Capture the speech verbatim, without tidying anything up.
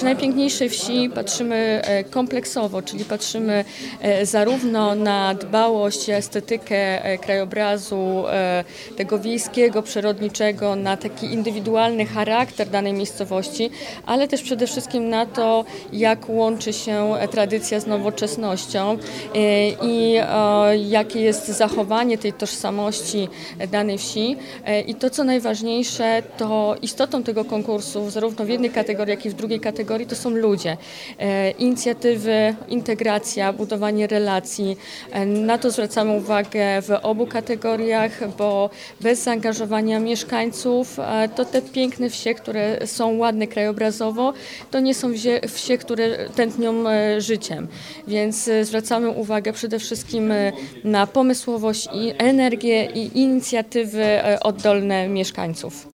Przy najpiękniejszej wsi patrzymy kompleksowo, czyli patrzymy zarówno na dbałość, estetykę krajobrazu, tego wiejskiego, przyrodniczego, na taki indywidualny charakter danej miejscowości, ale też przede wszystkim na to, jak łączy się tradycja z nowoczesnością i jakie jest zachowanie tej tożsamości danej wsi. I to, co najważniejsze, to istotą tego konkursu, zarówno w jednej kategorii, jak i w drugiej kategorii, to są ludzie. Inicjatywy, integracja, budowanie relacji. Na to zwracamy uwagę w obu kategoriach, bo bez zaangażowania mieszkańców to te piękne wsie, które są ładne krajobrazowo, to nie są wsie, wsie które tętnią życiem. Więc zwracamy uwagę przede wszystkim na pomysłowość i energię i inicjatywy oddolne mieszkańców.